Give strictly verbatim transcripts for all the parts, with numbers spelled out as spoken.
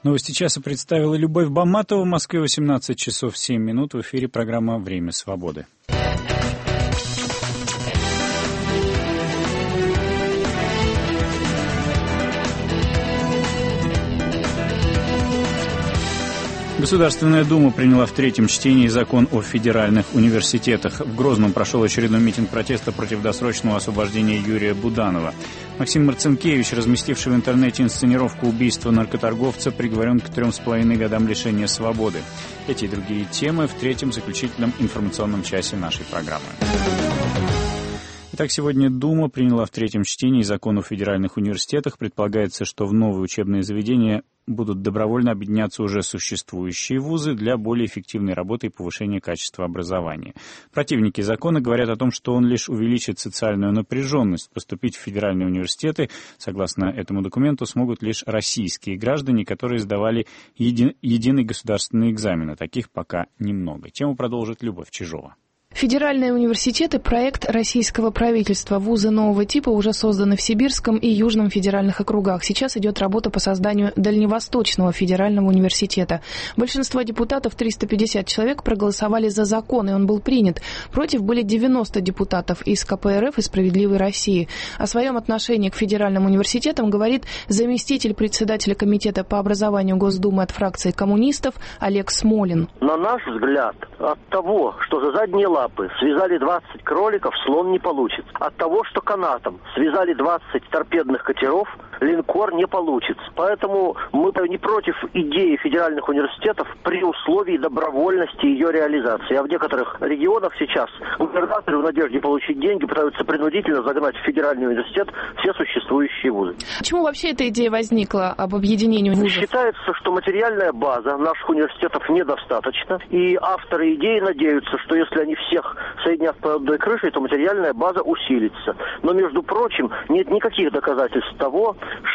Новости часа представила Любовь Баматова. В Москве восемнадцать часов семь минут. В эфире программа «Время свободы». Государственная Дума приняла в третьем чтении закон о федеральных университетах. В Грозном прошел очередной митинг протеста против досрочного освобождения Юрия Буданова. Максим Марцинкевич, разместивший в интернете инсценировку убийства наркоторговца, приговорен к трем с половиной годам лишения свободы. Эти и другие темы в третьем заключительном информационном часе нашей программы. Итак, сегодня Дума приняла в третьем чтении закон о федеральных университетах. Предполагается, что в новые учебные заведения будут добровольно объединяться уже существующие вузы для более эффективной работы и повышения качества образования. Противники закона говорят о том, что он лишь увеличит социальную напряженность. Поступить в федеральные университеты, согласно этому документу, смогут лишь российские граждане, которые сдавали еди... единый государственный экзамен. А таких пока немного. Тему продолжит Любовь Чижова. Федеральные университеты – проект российского правительства. Вузы нового типа уже созданы в Сибирском и Южном федеральных округах. Сейчас идет работа по созданию Дальневосточного федерального университета. Большинство депутатов, триста пятьдесят человек, проголосовали за закон, и он был принят. Против были девяносто депутатов из ка пэ эр эф и «Справедливой России». О своем отношении к федеральным университетам говорит заместитель председателя комитета по образованию Госдумы от фракции коммунистов Олег Смолин. На наш взгляд, от того, что за задние лапы связали двадцать кроликов, слон не получится. От того, что канатом связали двадцать торпедных катеров, линкор не получится. Поэтому мы не против идеи федеральных университетов при условии добровольности ее реализации. А в некоторых регионах сейчас губернаторы в надежде получить деньги пытаются принудительно загнать в федеральный университет все существующие вузы. Почему вообще эта идея возникла об объединении вузов? Считается, что материальная база наших университетов недостаточно. И авторы идеи надеются, что если они всех соединят под одной крышей, то материальная база усилится. Но, между прочим, нет никаких доказательств того,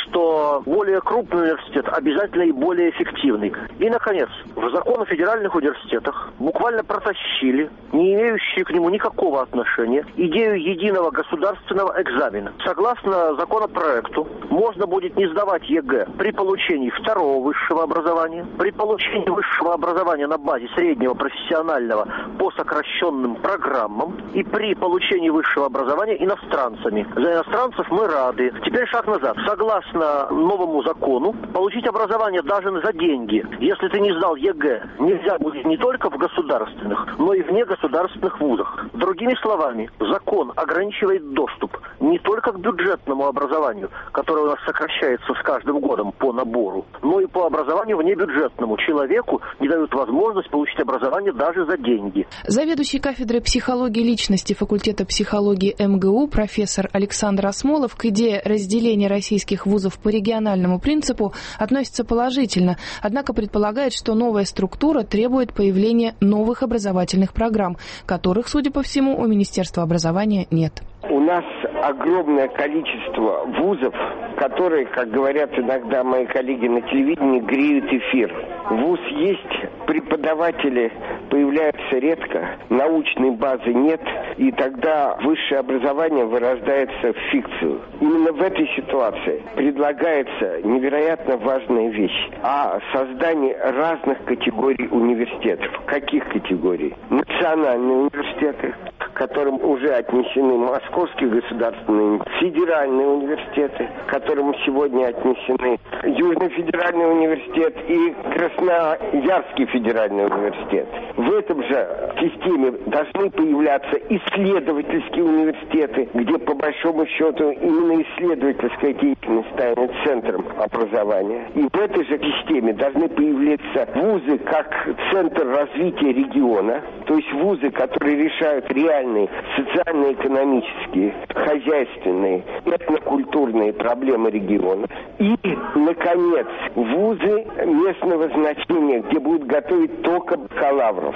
что более крупный университет обязательно и более эффективный. И, наконец, в закон о федеральных университетах буквально протащили, не имеющие к нему никакого отношения, идею единого государственного экзамена. Согласно законопроекту, можно будет не сдавать е гэ при получении второго высшего образования, при получении высшего образования на базе среднего профессионального по сокращенным программам и при получении высшего образования иностранцами. За иностранцев мы рады. Теперь шаг назад. Согласно новому закону, получить образование даже за деньги, если ты не сдал е гэ, нельзя будет не только в государственных, но и в негосударственных вузах. Другими словами, закон ограничивает доступ не только к бюджетному образованию, которое у нас сокращается с каждым годом по набору, но и по образованию внебюджетному. Человеку не дают возможность получить образование даже за деньги. Заведующий кафедрой психологии личности факультета психологии эм гэ у профессор Александр Осмолов к идее разделения российских вузов по региональному принципу относится положительно, однако предполагает, что новая структура требует появления новых образовательных программ, которых, судя по всему, у Министерства образования нет. У нас огромное количество вузов, которые, как говорят иногда мои коллеги на телевидении, греют эфир. Вуз есть, преподаватели появляются редко, научной базы нет, и тогда высшее образование вырождается в фикцию. Именно в этой ситуации предлагается невероятно важная вещь о создании разных категорий университетов. Каких категорий? Национальные университеты, к которым уже отнесены Московский государственный, федеральные университеты, к которым сегодня отнесены Южный федеральный университет и Красноярский федеральный университет. В этом же системе должны появляться исследовательские университеты, где по большому счету именно исследовательская деятельность станет центром образования. И в этой же системе должны появляться вузы как центр развития региона, то есть вузы, которые решают реальные социально-экономические, хозяйственные, этнокультурные проблемы региона. И, наконец, вузы местного значения, где будут готовить только бакалавров.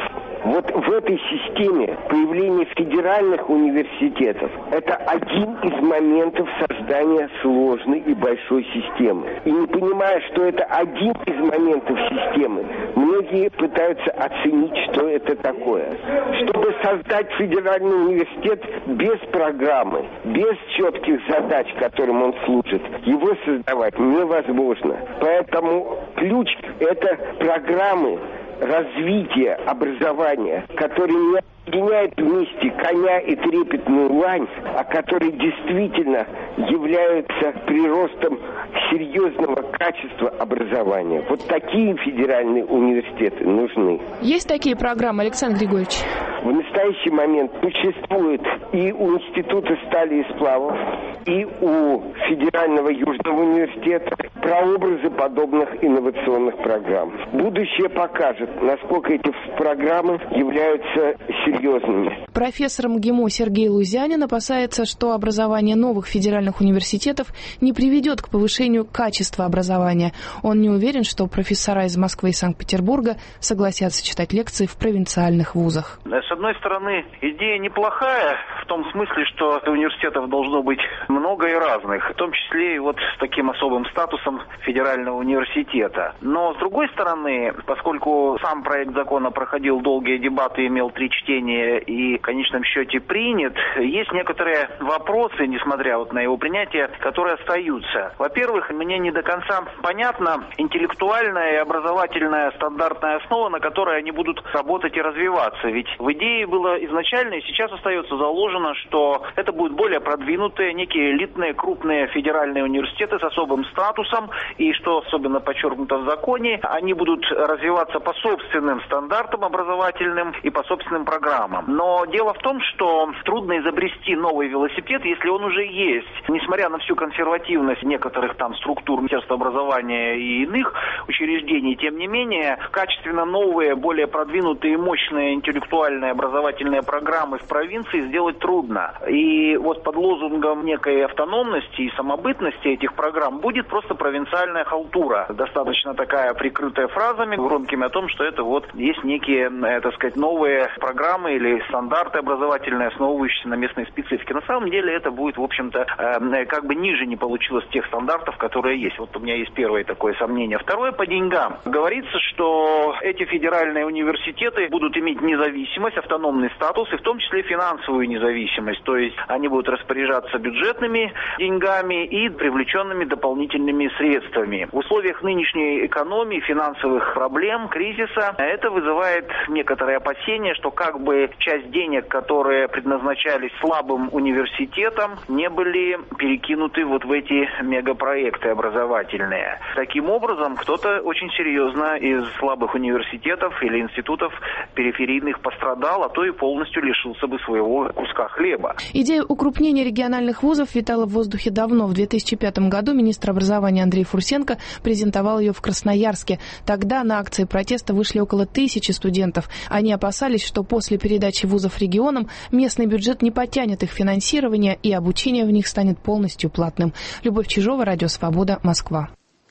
Вот в этой системе появление федеральных университетов – это один из моментов создания сложной и большой системы. И не понимая, что это один из моментов системы, многие пытаются оценить, что это такое. Чтобы создать федеральный университет без программы, без четких задач, которым он служит, его создавать невозможно. Поэтому ключ – это программы развития образования, которые не объединяют вместе коня и трепетную лань, а которые действительно являются приростом серьезного качества образования. Вот такие федеральные университеты нужны. Есть такие программы, Александр Григорьевич? В настоящий момент существует и у Института стали и сплавов, и у Федерального Южного университета прообразы подобных инновационных программ. Будущее покажет, насколько эти программы являются серьезными. Профессор МГИМО Сергей Лузянин опасается, что образование новых федеральных университетов не приведет к повышению качества образования. Он не уверен, что профессора из Москвы и Санкт-Петербурга согласятся читать лекции в провинциальных вузах. С одной стороны, идея неплохая, в том смысле, что университетов должно быть много и разных, в том числе и вот с таким особым статусом федерального университета. Но с другой стороны, поскольку сам проект закона проходил долгие дебаты, имел три чтения и в конечном счете принят, есть некоторые вопросы, несмотря вот на его принятие, которые остаются. Во-первых, мне не до конца понятна интеллектуальная и образовательная стандартная основа, на которой они будут работать и развиваться. Ведь в идее было изначально и сейчас остается заложено, что это будут более продвинутые, некие элитные, крупные федеральные университеты с особым статусом, и что особенно подчеркнуто в законе, они будут развиваться по собственным стандартам образовательным и по собственным программам. Но дело в том, что трудно изобрести новый велосипед, если он уже есть. Несмотря на всю консервативность некоторых там структур Министерства образования и иных учреждений, тем не менее, качественно новые, более продвинутые и мощные интеллектуальные образовательные программы в провинции сделать трудно. И вот под лозунгом некой автономности и самобытности этих программ будет просто провинциальная халтура. Достаточно такая прикрытая фразами громкими о том, что это вот есть некие, так сказать, новые программы или стандарты образовательные, основывающиеся на местной специфике. На самом деле это будет, в общем-то, э, как бы ниже не получилось тех стандартов, которые есть. Вот у меня есть первое такое сомнение. Второе, по деньгам. Говорится, что эти федеральные университеты будут иметь независимость, автономный статус, и в том числе финансовую независимость. То есть они будут распоряжаться бюджетными деньгами и привлеченными дополнительными средствами. В условиях нынешней экономии, финансовых проблем, кризиса, это вызывает некоторые опасения, что как бы часть денег, которые предназначались слабым университетам, не были перекинуты вот в эти мегапроекты образовательные. Таким образом, кто-то очень серьезно из слабых университетов или институтов периферийных пострадал, а то и полностью лишился бы своего куска хлеба. Идея укрупнения региональных вузов витала в воздухе давно. В две тысячи пятом году министр образования Андрей Фурсенко презентовал ее в Красноярске. Тогда на акции протеста вышли около тысячи студентов. Они опасались, что после передачи вузов регионам местный бюджет не потянет их финансирование и обучение в них станет полностью платным. Любовь Чижова, Радио Свобода, Москва.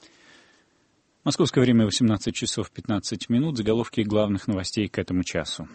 Московское время восемнадцать часов пятнадцать минут. Заголовки главных новостей к этому часу.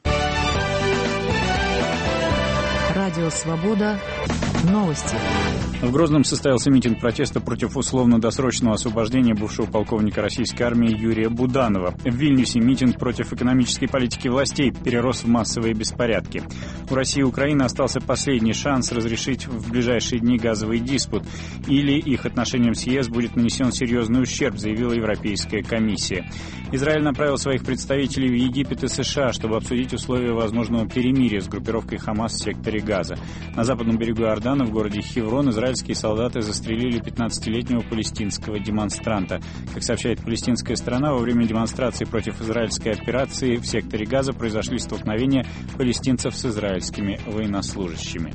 Радио Свобода. Новости. В Грозном состоялся митинг протеста против условно-досрочного освобождения бывшего полковника российской армии Юрия Буданова. В Вильнюсе митинг против экономической политики властей перерос в массовые беспорядки. У России и Украины остался последний шанс разрешить в ближайшие дни газовый диспут, или их отношениям с ЕС будет нанесен серьезный ущерб, заявила Европейская комиссия. Израиль направил своих представителей в Египет и США, чтобы обсудить условия возможного перемирия с группировкой Хамас в секторе Газа. На западном берегу Иордана, в городе Хеврон, израильские солдаты застрелили пятнадцатилетнего палестинского демонстранта. Как сообщает палестинская сторона, во время демонстрации против израильской операции в секторе Газа произошли столкновения палестинцев с израильскими военнослужащими.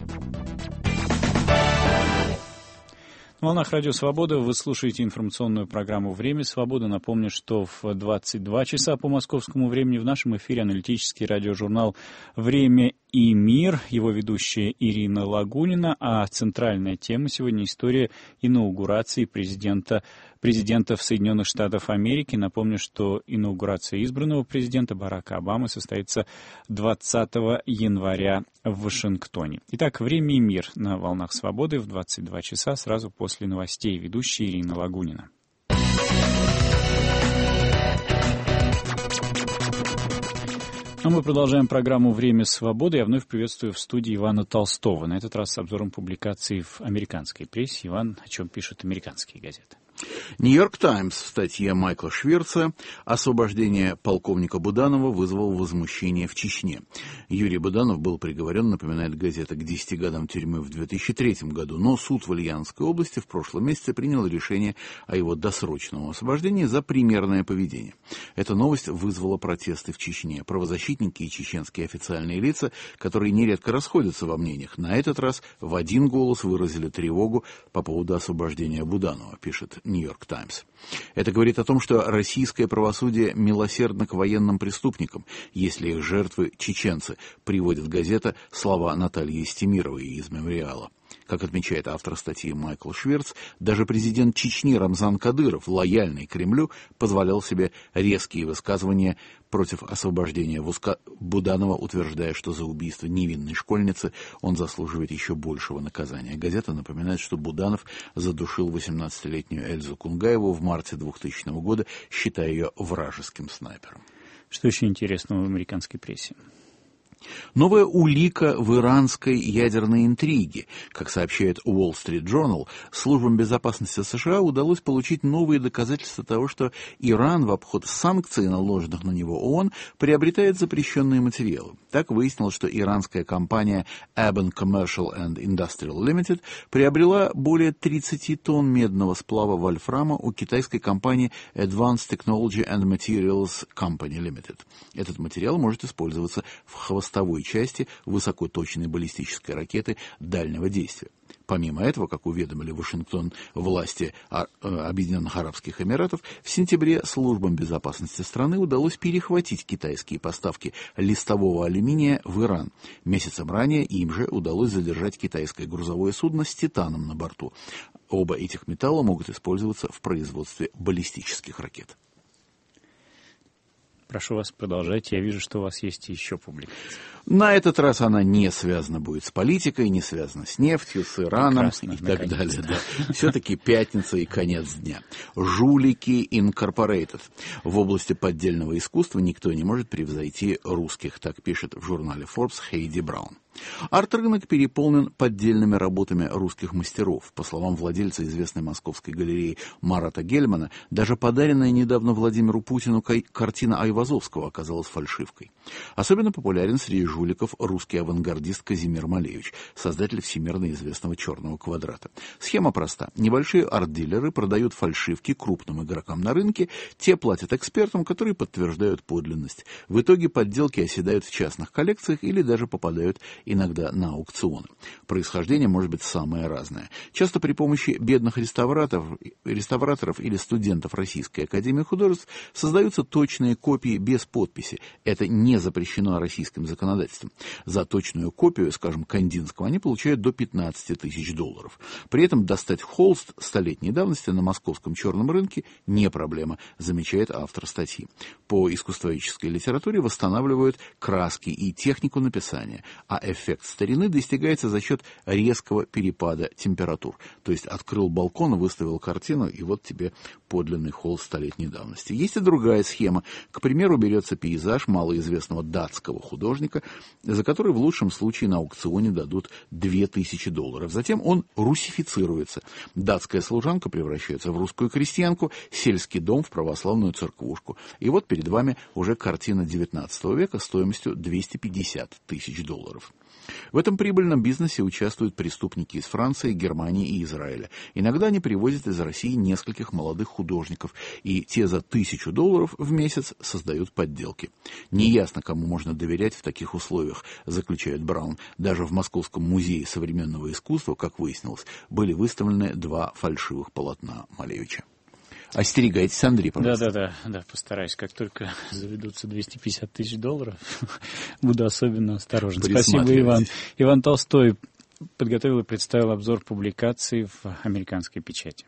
На волнах Радио Свобода вы слушаете информационную программу «Время свободы». Напомню, что в двадцать два часа по московскому времени в нашем эфире аналитический радиожурнал «Время и мир», его ведущая Ирина Лагунина, а центральная тема сегодня — история инаугурации президента, президентов Соединенных Штатов Америки. Напомню, что инаугурация избранного президента Барака Обамы состоится двадцатого января в Вашингтоне. Итак, «Время и мир» на «Волнах Свободы» в двадцать два часа сразу после новостей. Ведущая Ирина Лагунина. А мы продолжаем программу «Время свободы». Я вновь приветствую в студии Ивана Толстого. На этот раз с обзором публикаций в американской прессе. Иван, о чем пишут американские газеты? «Нью-Йорк Таймс» в статье Майкла Шверца «Освобождение полковника Буданова вызвало возмущение в Чечне». Юрий Буданов был приговорен, напоминает газета, к десяти годам тюрьмы в две тысячи третьем году, но суд в Ульяновской области в прошлом месяце принял решение о его досрочном освобождении за примерное поведение. Эта новость вызвала протесты в Чечне. Правозащитники и чеченские официальные лица, которые нередко расходятся во мнениях, на этот раз в один голос выразили тревогу по поводу освобождения Буданова, пишет «Нью-Йорк Таймс». Это говорит о том, что российское правосудие милосердно к военным преступникам, если их жертвы чеченцы, приводит газета слова Натальи Истемировой из «Мемориала». Как отмечает автор статьи Майкл Шверц, даже президент Чечни Рамзан Кадыров, лояльный Кремлю, позволял себе резкие высказывания против освобождения Буданова, утверждая, что за убийство невинной школьницы он заслуживает еще большего наказания. Газета напоминает, что Буданов задушил восемнадцатилетнюю Эльзу Кунгаеву в марте двухтысячного года, считая ее вражеским снайпером. Что еще интересного в американской прессе? Новая улика в иранской ядерной интриге. Как сообщает Wall Street Journal, службам безопасности США удалось получить новые доказательства того, что Иран в обход санкций, наложенных на него ООН, приобретает запрещенные материалы. Так выяснилось, что иранская компания Aben Commercial and Industrial Limited приобрела более тридцати тонн медного сплава вольфрама у китайской компании Advanced Technology and Materials Company Limited. Этот материал может использоваться в хвостовой части высокоточной баллистической ракеты дальнего действия. Помимо этого, как уведомили Вашингтон власти Объединенных Арабских Эмиратов, в сентябре службам безопасности страны удалось перехватить китайские поставки листового алюминия в Иран. Месяцем ранее им же удалось задержать китайское грузовое судно с титаном на борту. Оба этих металла могут использоваться в производстве баллистических ракет. Прошу вас, продолжайте. Я вижу, что у вас есть еще публикация. На этот раз она не связана будет с политикой, не связана с нефтью, с Ираном. Прекрасно, и так далее. Да. Все-таки пятница и конец дня. Жулики Инкорпорейтед. В области поддельного искусства никто не может превзойти русских, так пишет в журнале Forbes Хейди Браун. Арт-рынок переполнен поддельными работами русских мастеров. По словам владельца известной московской галереи Марата Гельмана, даже подаренная недавно Владимиру Путину картина Айвазовского оказалась фальшивкой. Особенно популярен среди жуликов русский авангардист Казимир Малевич, создатель всемирно известного «Черного квадрата». Схема проста. Небольшие арт-дилеры продают фальшивки крупным игрокам на рынке, те платят экспертам, которые подтверждают подлинность. В итоге подделки оседают в частных коллекциях или даже попадают иногда на аукционы. Происхождение может быть самое разное. Часто при помощи бедных реставраторов, реставраторов или студентов Российской академии художеств создаются точные копии без подписи. Это не запрещено российским законодательством. За точную копию, скажем, Кандинского, они получают до пятнадцати тысяч долларов. При этом достать холст столетней давности на московском черном рынке не проблема, замечает автор статьи. По искусствоведческой литературе восстанавливают краски и технику написания, а эффект старины достигается за счет резкого перепада температур. То есть открыл балкон, выставил картину, и вот тебе подлинный холст столетней давности. Есть и другая схема. К примеру, берется пейзаж малоизвестного датского художника, за который в лучшем случае на аукционе дадут две тысячи долларов. Затем он русифицируется. Датская служанка превращается в русскую крестьянку, сельский дом в православную церквушку. И вот перед вами уже картина девятнадцатого века стоимостью двести пятьдесят тысяч долларов. В этом прибыльном бизнесе участвуют преступники из Франции, Германии и Израиля. Иногда они привозят из России нескольких молодых художников, и те за тысячу долларов в месяц создают подделки. Неясно, кому можно доверять в таких условиях, заключает Браун. Даже в Московском музее современного искусства, как выяснилось, были выставлены два фальшивых полотна Малевича. Остерегайтесь, Андрей, пожалуйста. Да-да-да, да, постараюсь. Как только заведутся двести пятьдесят тысяч долларов, буду особенно осторожен. Спасибо, Иван. Иван Толстой подготовил и представил обзор публикаций в американской печати.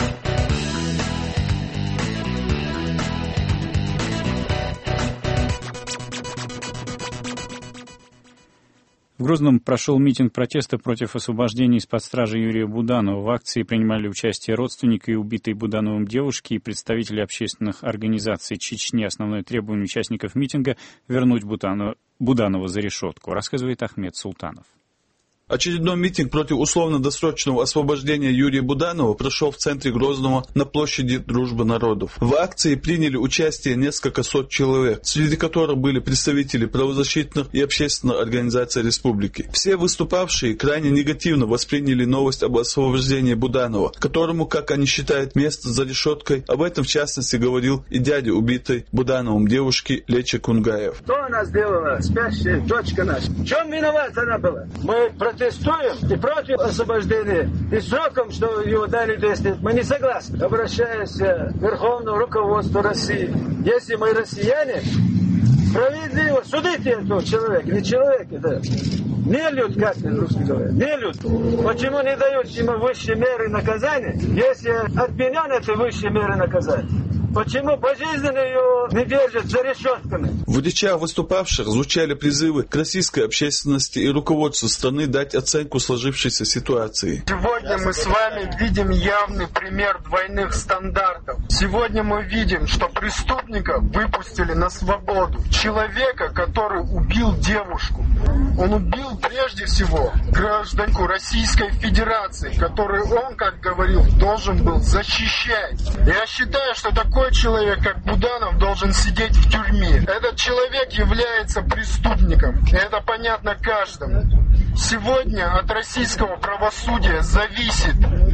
В Грозном прошел митинг протеста против освобождения из-под стражи Юрия Буданова. В акции принимали участие родственники убитой Будановым девушки и представители общественных организаций Чечни. Основное требование участников митинга – вернуть Буданова, Буданова за решетку, рассказывает Ахмед Султанов. Очередной митинг против условно-досрочного освобождения Юрия Буданова прошел в центре Грозного на площади Дружбы народов. В акции приняли участие несколько сот человек, среди которых были представители правозащитных и общественных организаций республики. Все выступавшие крайне негативно восприняли новость об освобождении Буданова, которому, как они считают, место за решеткой. Об этом, в частности, говорил и дядя убитой Будановым девушки Леча Кунгаев. Что она сделала, спящая дочка наша? В чем виновата она была? Мы против Протестуем и против освобождения, и сроком, что его дали десять лет, мы не согласны. Обращаясь к верховному руководству России, если мы россияне, справедливо судите этого человека, не человек, это не люд, как русский говорят, не люд. Почему не дают ему высшие меры наказания, если отменен эти высшие меры наказания? Почему пожизненно его не держат за решетками? В речах выступавших звучали призывы к российской общественности и руководству страны дать оценку сложившейся ситуации. Сегодня мы с вами видим явный пример двойных стандартов. Сегодня мы видим, что преступника выпустили на свободу. Человека, который убил девушку. Он убил прежде всего гражданку Российской Федерации, которую он, как говорил, должен был защищать. Я считаю, что такой человек, как Буданов, должен сидеть в тюрьме. Этот человек является преступником. И это понятно каждому. Сегодня от российского правосудия зависит,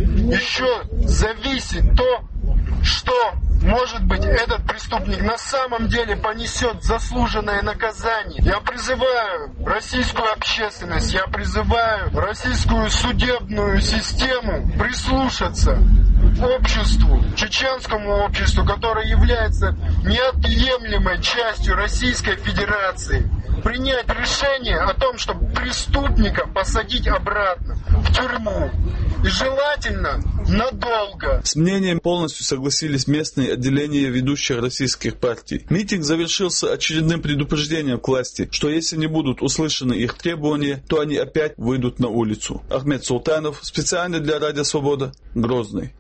еще зависит то, что, может быть, этот преступник на самом деле понесет заслуженное наказание. Я призываю российскую общественность, я призываю российскую судебную систему прислушаться к обществу, чеченскому обществу, которое является неотъемлемой частью Российской Федерации, принять решение о том, чтобы преступника посадить обратно в тюрьму. И желательно надолго. С мнением полностью согласились местные отделения ведущих российских партий. Митинг завершился очередным предупреждением к власти, что если не будут услышаны их требования, то они опять выйдут на улицу. Ахмед Султанов, специально для Радио Свобода, Грозный.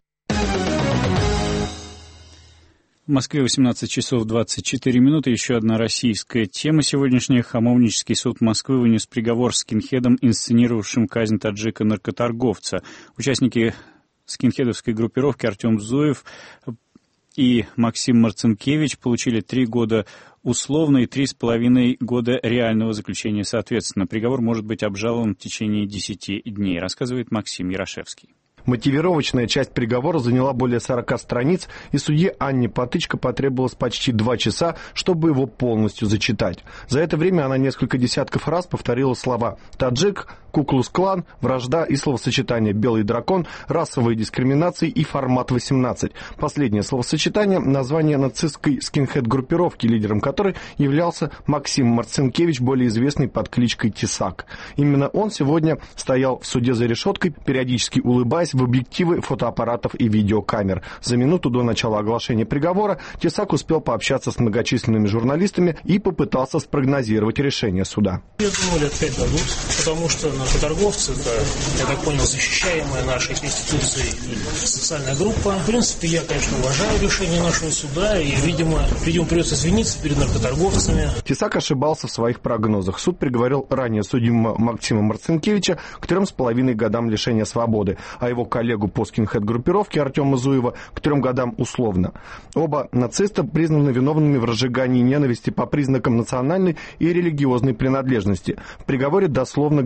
В Москве восемнадцать часов двадцать четыре минуты. Еще одна российская тема сегодняшняя. Хамовнический суд Москвы вынес приговор скинхедам, инсценировавшим казнь таджика-наркоторговца. Участники скинхедовской группировки Артем Зуев и Максим Марцинкевич получили три года условно и три с половиной года реального заключения соответственно. Приговор может быть обжалован в течение десяти дней, рассказывает Максим Ярошевский. Мотивировочная часть приговора заняла более сорока страниц, и судье Анне Потычко потребовалось почти два часа, чтобы его полностью зачитать. За это время она несколько десятков раз повторила слова «таджик», «Ку-клукс-клан», «вражда» и словосочетание «белый дракон», «расовые дискриминации» и «формат восемнадцать». Последнее словосочетание – название нацистской скинхед-группировки, лидером которой являлся Максим Марцинкевич, более известный под кличкой Тесак. Именно он сегодня стоял в суде за решеткой, периодически улыбаясь в объективы фотоаппаратов и видеокамер. За минуту до начала оглашения приговора Тесак успел пообщаться с многочисленными журналистами и попытался спрогнозировать решение суда. Я думаю, лет пять дадут, потому что наркоторговцы, это, я так понял, защищаемая нашей институцией социальная группа. В принципе, я, конечно, уважаю решение нашего суда, и, видимо, видимо, придется извиниться перед наркоторговцами. Тесак ошибался в своих прогнозах. Суд приговорил ранее судимого Максима Марцинкевича к трем с половиной годам лишения свободы, а его коллегу по скинхед-группировке Артема Зуева к трем годам условно. Оба нациста признаны виновными в разжигании ненависти по признакам национальной и религиозной принадлежности. В приговоре дословно говорится,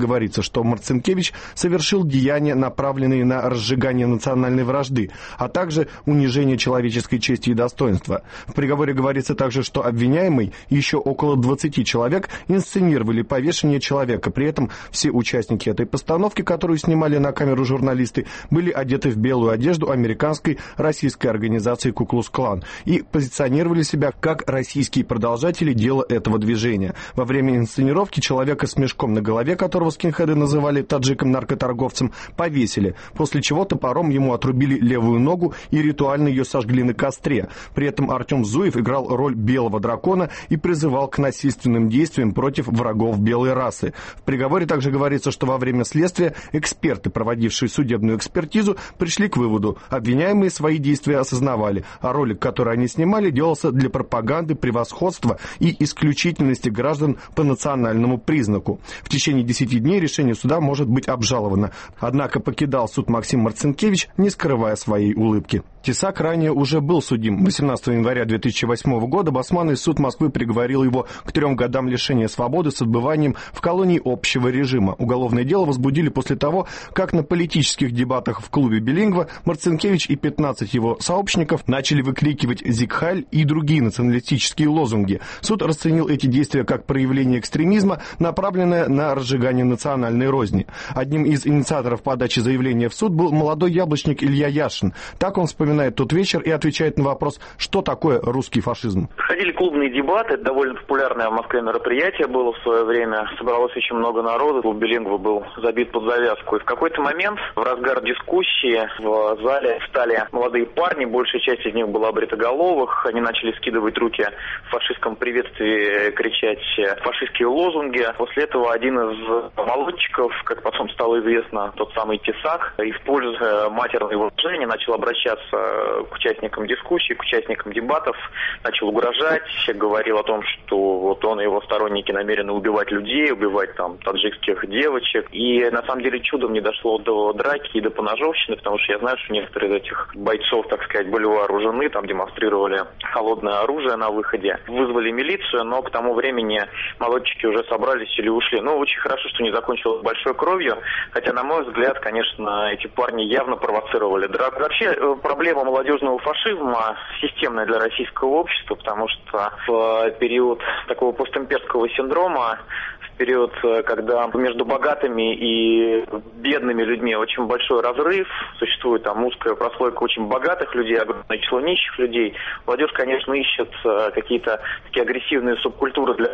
что Марцинкевич совершил деяния, направленные на разжигание национальной вражды, а также унижение человеческой чести и достоинства. В приговоре говорится также, что обвиняемый и еще около двадцати человек инсценировали повешение человека. При этом все участники этой постановки, которую снимали на камеру журналисты, были одеты в белую одежду американской российской организации «Ку-клукс-клан» и позиционировали себя как российские продолжатели дела этого движения. Во время инсценировки человека с мешком на голове, которого скинхеды называли таджиком-наркоторговцем, повесили, после чего топором ему отрубили левую ногу и ритуально ее сожгли на костре. При этом Артем Зуев играл роль белого дракона и призывал к насильственным действиям против врагов белой расы. В приговоре также говорится, что во время следствия эксперты, проводившие судебную экспертизу, пришли к выводу: обвиняемые свои действия осознавали, а ролик, который они снимали, делался для пропаганды превосходства и исключительности граждан по национальному признаку. В течение десяти дней решение суда может быть обжаловано. Однако покидал суд Максим Марцинкевич, не скрывая своей улыбки. Тесак ранее уже был судим. восемнадцатого января две тысячи восьмого года Басманный суд Москвы приговорил его к трем годам лишения свободы с отбыванием в колонии общего режима. Уголовное дело возбудили после того, как на политических дебатах в клубе «Билингва» Марцинкевич и пятнадцать его сообщников начали выкрикивать «Зигхайль» и другие националистические лозунги. Суд расценил эти действия как проявление экстремизма, направленное на разжигание национальной розни. Одним из инициаторов подачи заявления в суд был молодой яблочник Илья Яшин. Так он вспоминает тот вечер и отвечает на вопрос, что такое русский фашизм. Проходили клубные дебаты, это довольно популярное в Москве мероприятие было в свое время. Собралось очень много народу, клуб «Билингва» был забит под завязку. И в какой-то момент, в разгар дискуссии, в зале встали молодые парни, большая часть из них была бритоголовых. Они начали скидывать руки в фашистском приветствии, кричать фашистские лозунги. После этого один из молодчиков, как потом стало известно, тот самый Тесак, используя матерное выражение, начал обращаться к участникам дискуссии, к участникам дебатов, начал угрожать, говорил о том, что вот он и его сторонники намерены убивать людей, убивать там таджикских девочек. И на самом деле чудом не дошло до драки и до поножовщины, потому что я знаю, что некоторые из этих бойцов, так сказать, были вооружены, там демонстрировали холодное оружие на выходе. Вызвали милицию, но к тому времени молодчики уже собрались или ушли. Ну, очень хорошо, что не закончилось большой кровью, хотя, на мой взгляд, конечно, эти парни явно провоцировали драку. Вообще, проблема молодежного фашизма системная для российского общества, потому что в период такого постимперского синдрома, в период, когда между богатыми и бедными людьми очень большой разрыв, существует там узкая прослойка очень богатых людей, огромное число нищих людей, молодежь, конечно, ищет какие-то такие агрессивные субкультуры для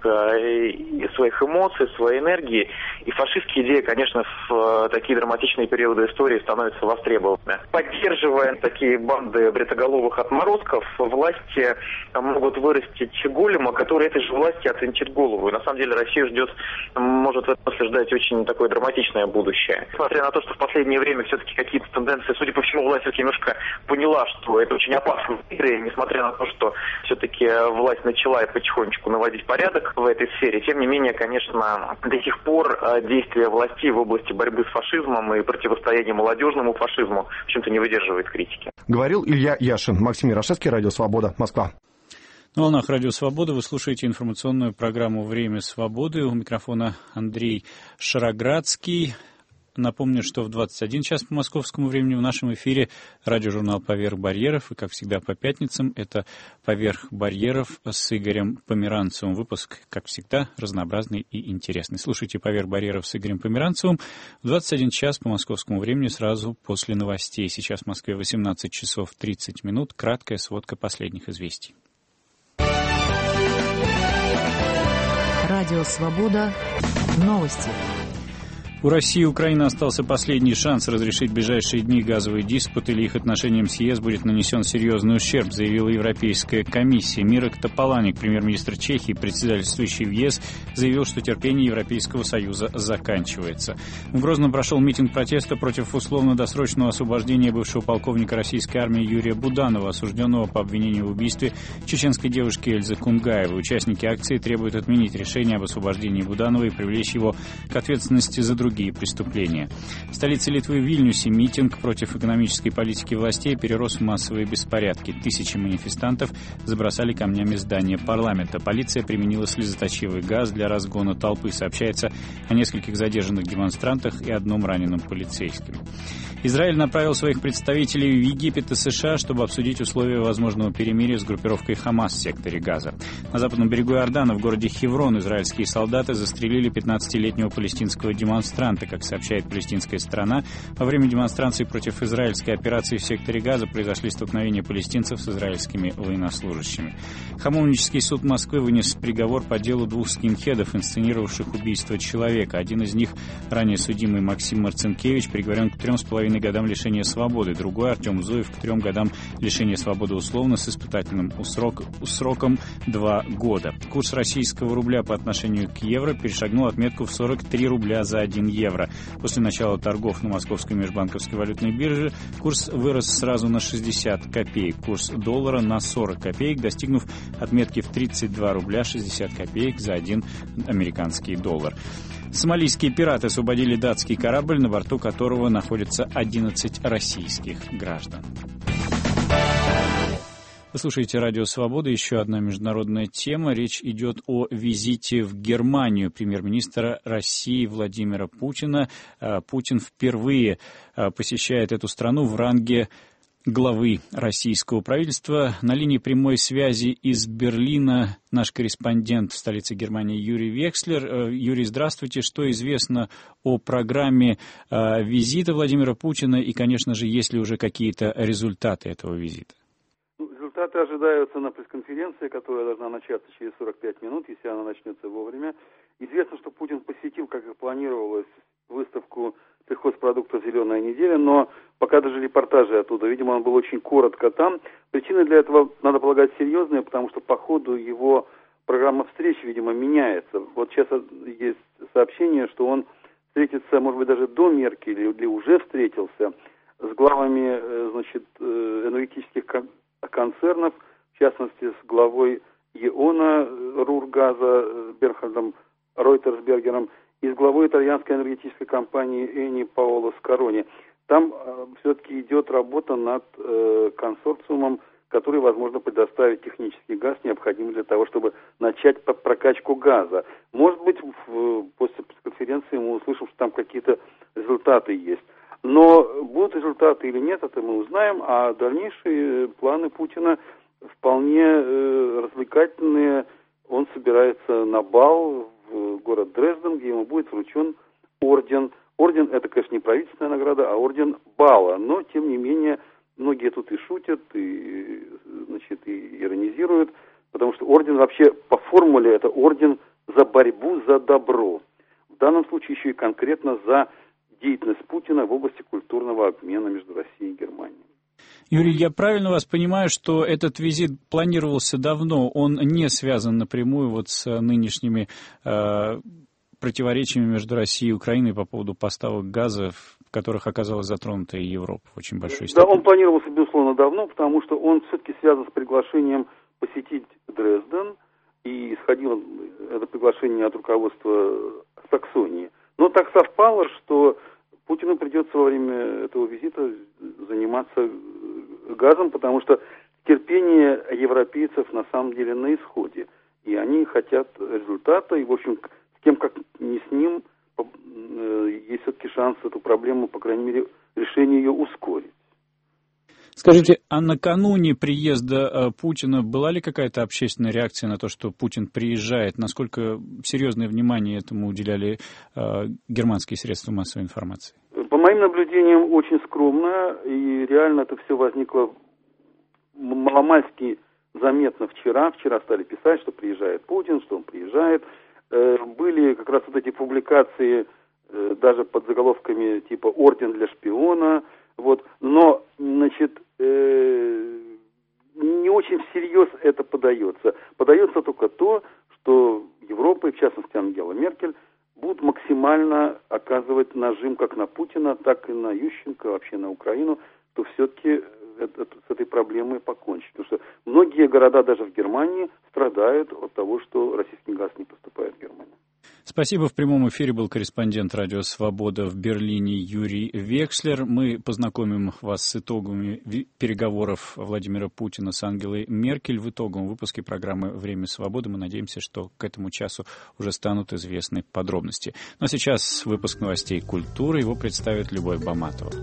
своих эмоций, своей энергии. И фашистские идеи, конечно, в такие драматичные периоды истории становятся востребованными. Поддерживая такие банды бритоголовых отморозков, власти могут вырастить голема, который этой же власти отвинтит голову. И на самом деле Россию ждет, может в этом смысле ждать очень такое драматичное будущее. Несмотря на то, что в последнее время все-таки какие-то тенденции, судя по всему, власть все-таки немножко поняла, что это очень опасно. И несмотря на то, что все-таки власть начала потихонечку наводить порядок в этой сфере, тем не менее, конечно, до сих пор действия властей в области борьбы с фашизмом и противостояния молодежному фашизму, в общем-то, не выдерживает критики. Говорил Илья Яшин. Максим Ярошевский, Радио Свобода, Москва. На волнах Радио Свобода вы слушаете информационную программу «Время свободы». У микрофона Андрей Шароградский. Напомню, что в двадцать один час по московскому времени в нашем эфире радиожурнал «Поверх барьеров». И, как всегда, по пятницам это «Поверх барьеров» с Игорем Померанцевым. Выпуск, как всегда, разнообразный и интересный. Слушайте «Поверх барьеров» с Игорем Померанцевым в двадцать один час по московскому времени сразу после новостей. Сейчас в Москве восемнадцать часов тридцать минут. Краткая сводка последних известий. Радио «Свобода». Новости. У России и Украины остался последний шанс разрешить в ближайшие дни газовый диспут, или их отношениям с ЕС будет нанесен серьезный ущерб, заявила Европейская комиссия. Мирек Тополаник, премьер-министр Чехии, председательствующий в ЕС, заявил, что терпение Европейского Союза заканчивается. В Грозном прошел митинг протеста против условно-досрочного освобождения бывшего полковника российской армии Юрия Буданова, осужденного по обвинению в убийстве чеченской девушки Эльзы Кунгаевой. Участники акции требуют отменить решение об освобождении Буданова и привлечь его к ответственности за другие другие преступления. В столице Литвы Вильнюсе митинг против экономической политики властей перерос в массовые беспорядки. Тысячи манифестантов забросали камнями здание парламента. Полиция применила слезоточивый газ для разгона толпы. Сообщается о нескольких задержанных демонстрантах и одном раненом полицейском. Израиль направил своих представителей в Египет и США, чтобы обсудить условия возможного перемирия с группировкой Хамас в секторе Газа. На западном берегу Иордана, в городе Хеврон, израильские солдаты застрелили пятнадцатилетнего палестинского демонстранта. Как сообщает палестинская сторона, во время демонстрации против израильской операции в секторе Газа произошли столкновения палестинцев с израильскими военнослужащими. Хамовнический суд Москвы вынес приговор по делу двух скинхедов, инсценировавших убийство человека. Один из них, ранее судимый Максим Марцинкевич, приговорен к трем с половиной годам лишения свободы. Другой, Артем Зуев, к трем годам лишения свободы условно с испытательным срок, сроком два года. Курс российского рубля по отношению к евро перешагнул отметку в сорок три рубля за один евро. После начала торгов на Московской межбанковской валютной бирже курс вырос сразу на шестьдесят копеек. Курс доллара на сорок копеек, достигнув отметки в тридцать два рубля шестьдесят копеек за один американский доллар. Сомалийские пираты освободили датский корабль, на борту которого находятся одиннадцать российских граждан. Вы слушаете «Радио Свобода». Еще одна международная тема. Речь идет о визите в Германию премьер-министра России Владимира Путина. Путин впервые посещает эту страну в ранге главы российского правительства. На линии прямой связи из Берлина наш корреспондент в столице Германии Юрий Векслер. Юрий, здравствуйте. Что известно о программе э, визита Владимира Путина и, конечно же, есть ли уже какие-то результаты этого визита? Результаты ожидаются на пресс-конференции, которая должна начаться через сорок пять минут, если она начнется вовремя. Известно, что Путин посетил, как и планировалось, выставку сельхозпродуктов «Зеленая неделя», но пока даже репортажи оттуда, видимо, он был очень коротко там. Причины для этого, надо полагать, серьезные, потому что по ходу его программа встреч, видимо, меняется. Вот сейчас есть сообщение, что он встретится, может быть, даже до Меркель или уже встретился с главами, значит, энергетических концернов, в частности, с главой ЕОНа Рургаза Берхардом Ройтерсбергером и с главой итальянской энергетической компании Эни Паоло Скарони. Там э, все-таки идет работа над э, консорциумом, который, возможно, предоставит технический газ, необходимый для того, чтобы начать прокачку газа. Может быть, в, после пресс-конференции мы услышим, что там какие-то результаты есть. Но будут результаты или нет, это мы узнаем, а дальнейшие планы Путина вполне э, развлекательные. Он собирается на бал в город Дрезден, где ему будет вручен орден. Орден — это, конечно, не правительственная награда, а орден Бала. Но, тем не менее, многие тут и шутят, и, значит, и иронизируют, потому что орден вообще по формуле — это орден за борьбу за добро. В данном случае еще и конкретно за деятельность Путина в области культурного обмена между Россией и Германией. Юрий, я правильно вас понимаю, что этот визит планировался давно, он не связан напрямую вот с нынешними э, противоречиями между Россией и Украиной по поводу поставок газа, в которых оказалась затронута и Европа в очень большой степени? Да, он планировался, безусловно, давно, потому что он все-таки связан с приглашением посетить Дрезден, и исходило это приглашение от руководства Саксонии. Но так совпало, что Путину придется во время этого визита заниматься газом, потому что терпение европейцев на самом деле на исходе. И они хотят результата, и, в общем, с кем как не с ним, есть все-таки шанс эту проблему, по крайней мере, решение ее ускорить. Скажите, а накануне приезда Путина была ли какая-то общественная реакция на то, что Путин приезжает? Насколько серьезное внимание этому уделяли э, германские средства массовой информации? По моим наблюдениям, очень скромно, и реально это все возникло маломальски заметно вчера. Вчера стали писать, что приезжает Путин, что он приезжает. Э, были как раз вот эти публикации э, даже под заголовками типа «Орден для шпиона». Вот. Но, значит, э, не очень всерьез это подается. Подается только то, что Европа, и в частности Ангела Меркель, будут максимально оказывать нажим как на Путина, так и на Ющенко, вообще на Украину, то все-таки это, с этой проблемой покончить. Потому что многие города даже в Германии страдают от того, что российский газ не поступает в Германию. Спасибо. В прямом эфире был корреспондент «Радио Свобода» в Берлине Юрий Векслер. Мы познакомим вас с итогами переговоров Владимира Путина с Ангелой Меркель. В итоговом выпуске программы «Время свободы» мы надеемся, что к этому часу уже станут известны подробности. Но сейчас выпуск новостей культуры. Его представит Любовь Баматова.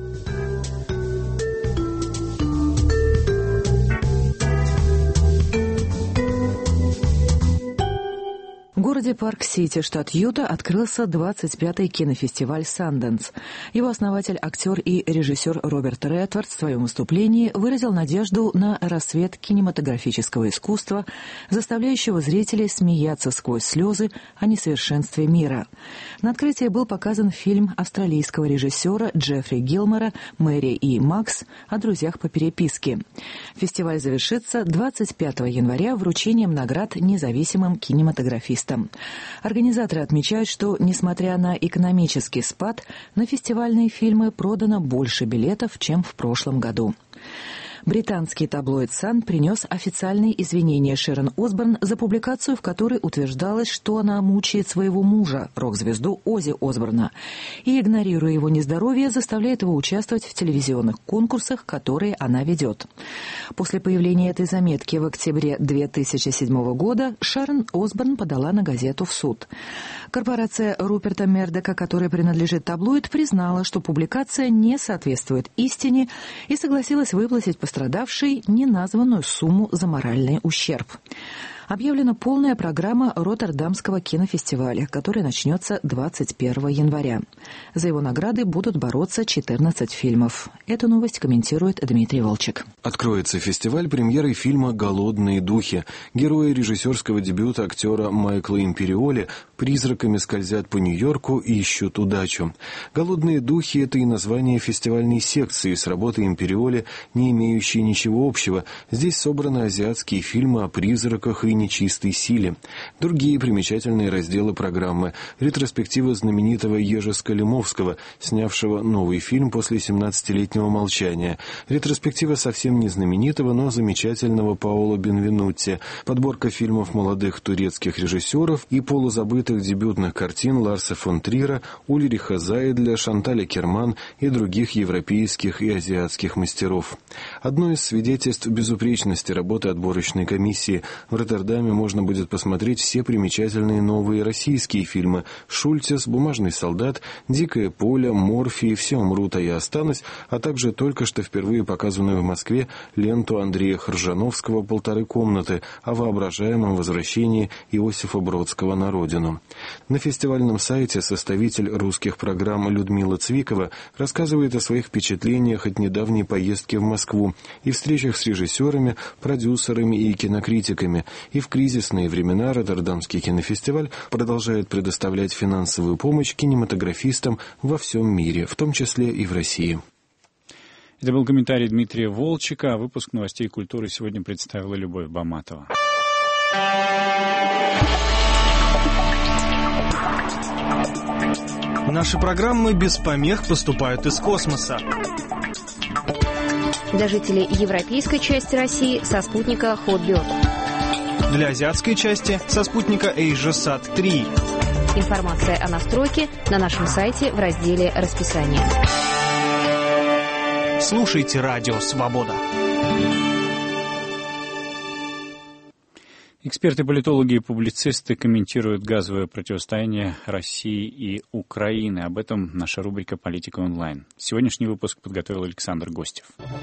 В городе Парк-Сити, штат Юта, открылся двадцать пятый кинофестиваль «Санденс». Его основатель, актер и режиссер Роберт Редфорд в своем выступлении выразил надежду на рассвет кинематографического искусства, заставляющего зрителей смеяться сквозь слезы о несовершенстве мира. На открытии был показан фильм австралийского режиссера Джеффри Гилмора «Мэри и Макс» о друзьях по переписке. Фестиваль завершится двадцать пятого января вручением наград независимым кинематографистам. Организаторы отмечают, что, несмотря на экономический спад, на фестивальные фильмы продано больше билетов, чем в прошлом году. Британский таблоид «Сан» принес официальные извинения Шэрон Осборн за публикацию, в которой утверждалось, что она мучает своего мужа, рок-звезду Оззи Осборна, и, игнорируя его нездоровье, заставляет его участвовать в телевизионных конкурсах, которые она ведет. После появления этой заметки в октябре две тысячи седьмого года Шэрон Осборн подала на газету в суд. Корпорация Руперта Мердока, которой принадлежит таблоид, признала, что публикация не соответствует истине и согласилась выплатить пострадавшей неназванную сумму за моральный ущерб. Объявлена полная программа Роттердамского кинофестиваля, который начнется двадцать первого января. За его награды будут бороться четырнадцать фильмов. Эту новость комментирует Дмитрий Волчек. Откроется фестиваль премьерой фильма «Голодные духи». Герои режиссерского дебюта актера Майкла Империоли призраками скользят по Нью-Йорку и ищут удачу. «Голодные духи» — это и название фестивальной секции с работой Империоли, не имеющей ничего общего. Здесь собраны азиатские фильмы о призраках и нечистой силе. Другие примечательные разделы программы. Ретроспектива знаменитого Ежи Скалимовского, снявшего новый фильм после семнадцатилетнего молчания. Ретроспектива совсем не знаменитого, но замечательного Паоло Бенвенутти. Подборка фильмов молодых турецких режиссеров и полузабытых дебютных картин Ларса фон Триера, Ульриха Зайдля, Шанталя Керман и других европейских и азиатских мастеров. Одно из свидетельств безупречности работы отборочной комиссии. В Роттердаме можно будет посмотреть все примечательные новые российские фильмы: «Шультес», «Бумажный солдат», «Дикое поле», «Морфий», «Все умрут, а я останусь», а также только что впервые показанную в Москве ленту Андрея Хоржановского «Полторы комнаты» о воображаемом возвращении Иосифа Бродского на родину. На фестивальном сайте составитель русских программ Людмила Цвикова рассказывает о своих впечатлениях от недавней поездки в Москву и встречах с режиссерами, продюсерами и кинокритиками. И в кризисные времена Роттердамский кинофестиваль продолжает предоставлять финансовую помощь кинематографистам во всем мире, в том числе и в России. Это был комментарий Дмитрия Волчека. А выпуск новостей культуры сегодня представила Любовь Баматова. Наши программы без помех поступают из космоса. Для жителей европейской части России со спутника Hotbird. Для азиатской части со спутника AsiaSat три. Информация о настройке на нашем сайте в разделе «Расписание». Слушайте «Радио Свобода». Эксперты, политологи и публицисты комментируют газовое противостояние России и Украины. Об этом наша рубрика «Политика онлайн». Сегодняшний выпуск подготовил Александр Гостев.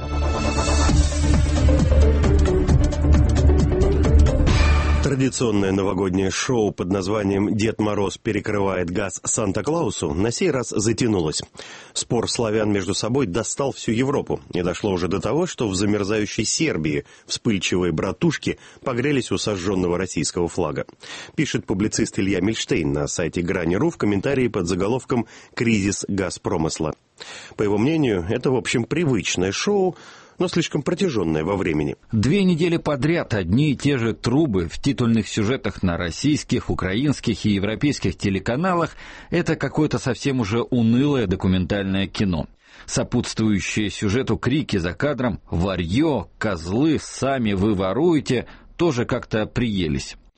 Традиционное новогоднее шоу под названием «Дед Мороз перекрывает газ Санта-Клаусу» на сей раз затянулось. Спор славян между собой достал всю Европу, и дошло уже до того, что в замерзающей Сербии вспыльчивые братушки погрелись у сожженного российского флага. Пишет публицист Илья Мильштейн на сайте Грани.ру в комментарии под заголовком «Кризис газпромысла». По его мнению, это, в общем, привычное шоу, но слишком протяженное во времени. Две недели подряд одни и те же трубы в титульных сюжетах на российских, украинских и европейских телеканалах – это какое-то совсем уже унылое документальное кино. Сопутствующие сюжету крики за кадром «Варьё», «Козлы», «Сами вы воруете» тоже как-то приелись.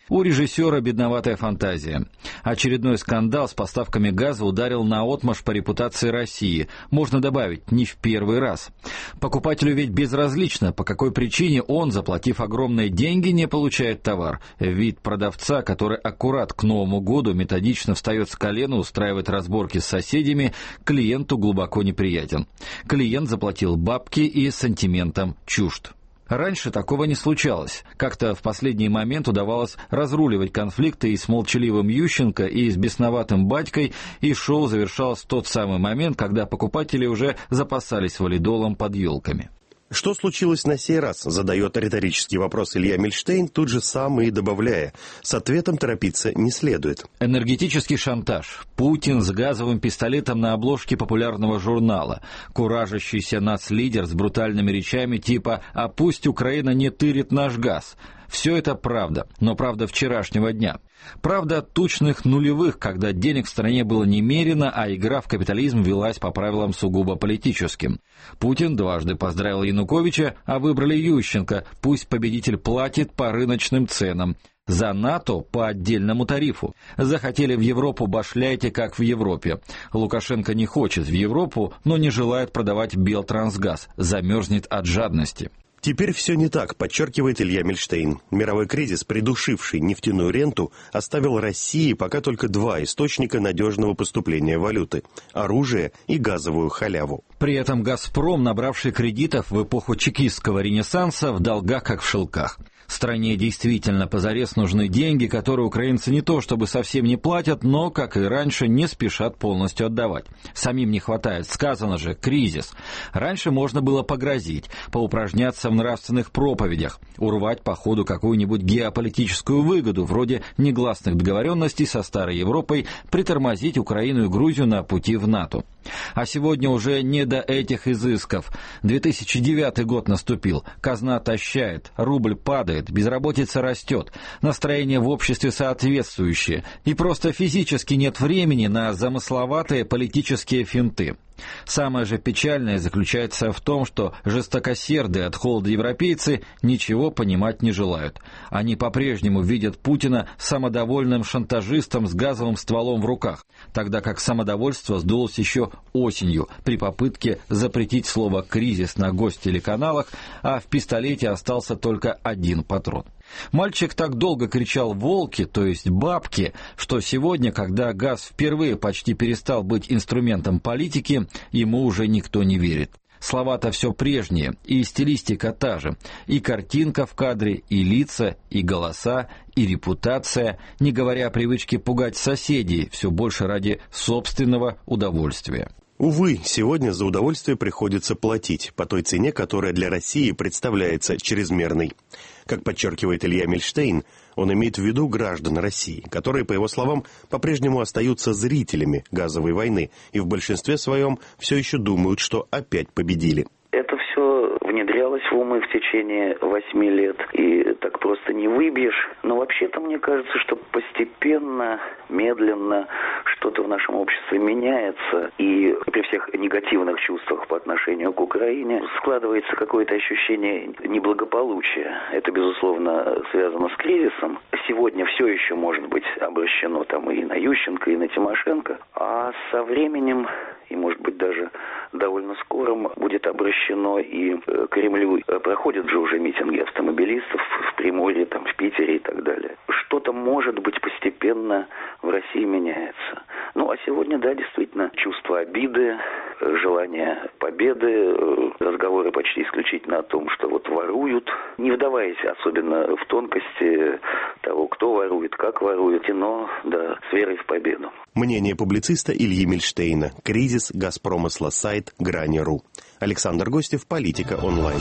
У режиссера бедноватая фантазия. Очередной скандал с поставками газа ударил наотмашь по репутации России. Можно добавить, не в первый раз. Покупателю ведь безразлично, по какой причине он, заплатив огромные деньги, не получает товар. Вид продавца, который аккурат к Новому году методично встает с колена, устраивает разборки с соседями, клиенту глубоко неприятен. Клиент заплатил бабки и сантиментам чужд. Раньше такого не случалось. Как-то в последний момент удавалось разруливать конфликты и с молчаливым Ющенко, и с бесноватым батькой, и шоу завершалось в тот самый момент, когда покупатели уже запасались валидолом под елками. Что случилось на сей раз, задает риторический вопрос Илья Мильштейн, тут же сам и добавляя. С ответом торопиться не следует. Энергетический шантаж. Путин с газовым пистолетом на обложке популярного журнала. Куражащийся нацлидер с брутальными речами типа «А пусть Украина не тырит наш газ». Все это правда, но правда вчерашнего дня. Правда тучных нулевых, когда денег в стране было немерено, а игра в капитализм велась по правилам сугубо политическим. Путин дважды поздравил Януковича, а выбрали Ющенко. Пусть победитель платит по рыночным ценам. За НАТО по отдельному тарифу. Захотели в Европу, башляйте, как в Европе. Лукашенко не хочет в Европу, но не желает продавать Белтрансгаз. Замерзнет от жадности. Теперь все не так, подчеркивает Илья Мильштейн. Мировой кризис, придушивший нефтяную ренту, оставил России пока только два источника надежного поступления валюты – оружие и газовую халяву. При этом «Газпром», набравший кредитов в эпоху чекистского ренессанса, в долгах как в шелках. Стране действительно позарез нужны деньги, которые украинцы не то чтобы совсем не платят, но, как и раньше, не спешат полностью отдавать. Самим не хватает, сказано же, кризис. Раньше можно было погрозить, поупражняться в нравственных проповедях, урвать по ходу какую-нибудь геополитическую выгоду, вроде негласных договоренностей со Старой Европой, притормозить Украину и Грузию на пути в НАТО. А сегодня уже не до этих изысков. две тысячи девятый год наступил, казна тащает, рубль падает, безработица растет, настроение в обществе соответствующее, и просто физически нет времени на замысловатые политические финты. Самое же печальное заключается в том, что жестокосердые от холода европейцы ничего понимать не желают. Они по-прежнему видят Путина самодовольным шантажистом с газовым стволом в руках, тогда как самодовольство сдулось еще осенью при попытке запретить слово «кризис» на гостелеканалах, а в пистолете остался только один патрон. Мальчик так долго кричал «волки», то есть «бабки», что сегодня, когда газ впервые почти перестал быть инструментом политики, ему уже никто не верит. Слова-то все прежние, и стилистика та же, и картинка в кадре, и лица, и голоса, и репутация, не говоря о привычке пугать соседей, все больше ради собственного удовольствия. Увы, сегодня за удовольствие приходится платить по той цене, которая для России представляется чрезмерной. Как подчеркивает Илья Мильштейн, он имеет в виду граждан России, которые, по его словам, по-прежнему остаются зрителями газовой войны и в большинстве своем все еще думают, что опять победили. Это все внедрялось в умы в течение восьми лет, и так просто не выбьешь. Но вообще-то мне кажется, что постепенно, медленно что-то в нашем обществе меняется, и при всех негативных чувствах по отношению к Украине складывается какое-то ощущение неблагополучия. Это, безусловно, связано с кризисом. Сегодня все еще может быть обращено там и на Ющенко, и на Тимошенко, а со временем, и, может быть, даже довольно скорым, будет обращено и к Кремлю. Проходят же уже митинги автомобилистов в Приморье, там, в Питере и так далее. Что-то, может быть, постепенно в России меняется. Ну, а сегодня, да, действительно, чувство обиды, желание победы, разговоры почти исключительно о том, что вот воруют, не вдаваясь особенно в тонкости того, кто ворует, как ворует, но, да, с верой в победу. Мнение публициста Ильи Мильштейна. Кризис газпромысла. Сайт Грани.ру. Александр Гостев, Политика онлайн.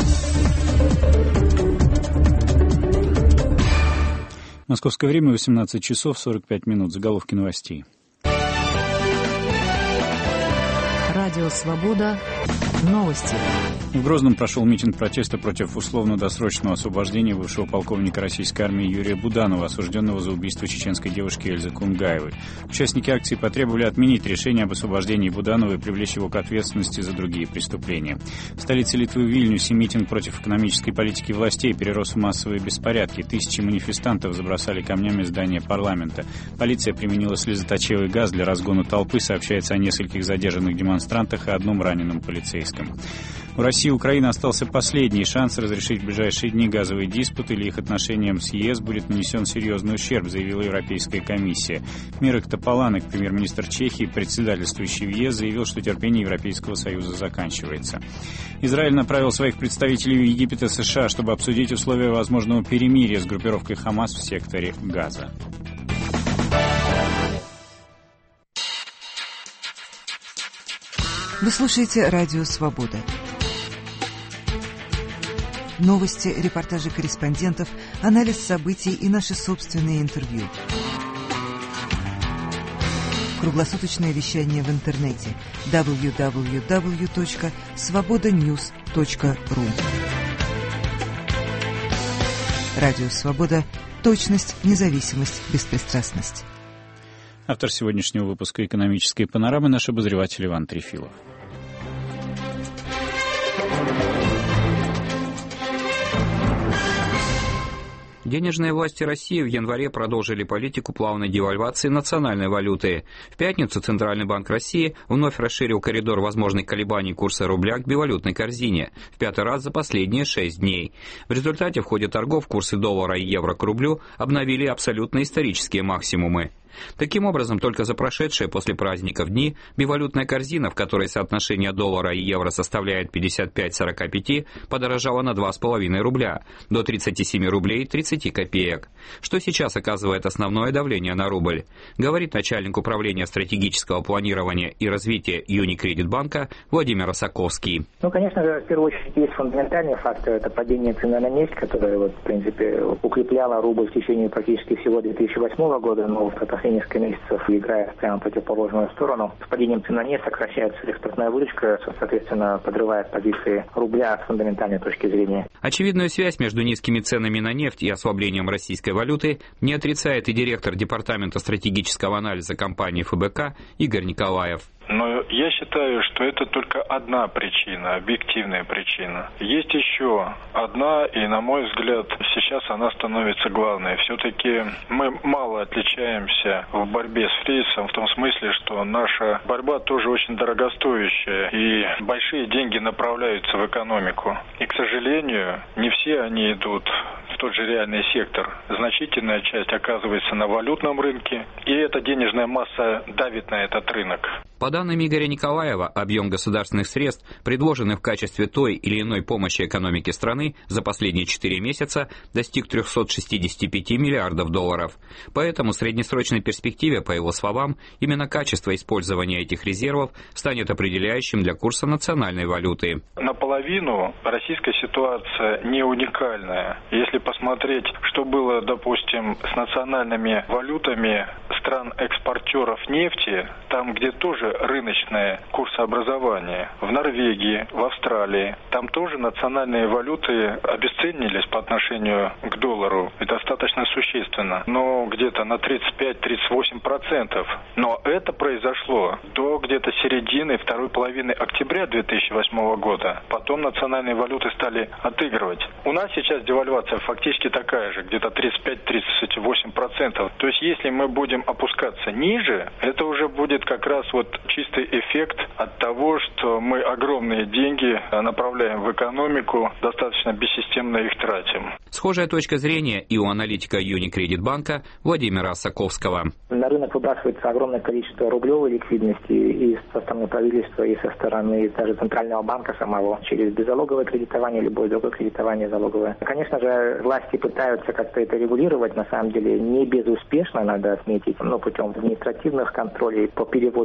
Московское время восемнадцать часов сорок пять минут. Заголовки новостей. Радио «Свобода», Новости. В Грозном прошел митинг протеста против условно-досрочного освобождения бывшего полковника российской армии Юрия Буданова, осужденного за убийство чеченской девушки Эльзы Кунгаевой. Участники акции потребовали отменить решение об освобождении Буданова и привлечь его к ответственности за другие преступления. В столице Литвы, Вильнюсе, митинг против экономической политики властей перерос в массовые беспорядки. Тысячи манифестантов забросали камнями здание парламента. Полиция применила слезоточивый газ для разгона толпы. Сообщается о нескольких задержанных демонстрантах и одном раненом полицейском. У России и Украины остался последний шанс разрешить в ближайшие дни газовые диспуты, или их отношениям с ЕС будет нанесен серьезный ущерб, заявила Европейская комиссия. Мирек Тополанек, премьер-министр Чехии, председательствующий в ЕС, заявил, что терпение Европейского Союза заканчивается. Израиль направил своих представителей в Египет и США, чтобы обсудить условия возможного перемирия с группировкой Хамас в секторе Газа. Вы слушаете «Радио Свобода». Новости, репортажи корреспондентов, анализ событий и наши собственные интервью. Круглосуточное вещание в интернете дабл ю дабл ю дабл ю точка свобода ньюс точка ру. Радио Свобода. Точность, независимость, беспристрастность. Автор сегодняшнего выпуска «Экономической панорамы» — наш обозреватель Иван Трефилов. Денежные власти России в январе продолжили политику плавной девальвации национальной валюты. В пятницу Центральный банк России вновь расширил коридор возможных колебаний курса рубля к бивалютной корзине в пятый раз за последние шесть дней. В результате в ходе торгов курсы доллара и евро к рублю обновили абсолютно исторические максимумы. Таким образом, только за прошедшие после праздников дни бивалютная корзина, в которой соотношение доллара и евро составляет пятьдесят пять к сорока пяти, подорожала на два с половиной рубля, до тридцати семи рублей тридцати копеек. Что сейчас оказывает основное давление на рубль, говорит начальник управления стратегического планирования и развития Юникредит банка Владимир Осаковский. Ну, конечно же, в первую очередь есть фундаментальные факторы. Это падение цены на нефть, которое, вот, в принципе, укрепляло рубль в течение практически всего две тысячи восьмого года, но в последние несколько месяцев играя прямо в противоположную сторону. С падением цен на нефть сокращается экспортная выручка, соответственно, подрывает позиции рубля с фундаментальной точки зрения. Очевидную связь между низкими ценами на нефть и ослаблением российской валюты не отрицает и директор департамента стратегического анализа компании эф бэ ка Игорь Николаев. Но я считаю, что это только одна причина, объективная причина. Есть еще одна, и, на мой взгляд, сейчас она становится главной. Все-таки мы мало отличаемся в борьбе с кризисом, в том смысле, что наша борьба тоже очень дорогостоящая, и большие деньги направляются в экономику. И, к сожалению, не все они идут в тот же реальный сектор. Значительная часть оказывается на валютном рынке, и эта денежная масса давит на этот рынок. По данным Игоря Николаева, объем государственных средств, предложенных в качестве той или иной помощи экономике страны за последние четыре месяца, достиг триста шестьдесят пять миллиардов долларов. Поэтому в среднесрочной перспективе, по его словам, именно качество использования этих резервов станет определяющим для курса национальной валюты. Наполовину российская ситуация не уникальная. Если посмотреть, что было, допустим, с национальными валютами стран-экспортеров нефти, там, где тоже рыночное курсообразование, в Норвегии, в Австралии, там тоже национальные валюты обесценились по отношению к доллару, и достаточно существенно, но где-то на тридцать пять - тридцать восемь процентов. Но это произошло до где-то середины, второй половины октября две тысячи восьмого года. Потом национальные валюты стали отыгрывать. У нас сейчас девальвация фактически такая же, где-то тридцать пять - тридцать восемь процентов. То есть если мы будем опускаться ниже, это уже будет как раз вот чистый эффект от того, что мы огромные деньги направляем в экономику, достаточно бессистемно их тратим. Схожая точка зрения и у аналитика Юникредит банка Владимира Осаковского. На рынок выбрасывается огромное количество рублевой ликвидности и со стороны правительства, и со стороны даже Центрального банка самого, через беззалоговое кредитование, любое другое кредитование залоговое. Конечно же, власти пытаются как-то это регулировать, на самом деле не безуспешно, надо отметить, но путем административных контролей по переводу вот этих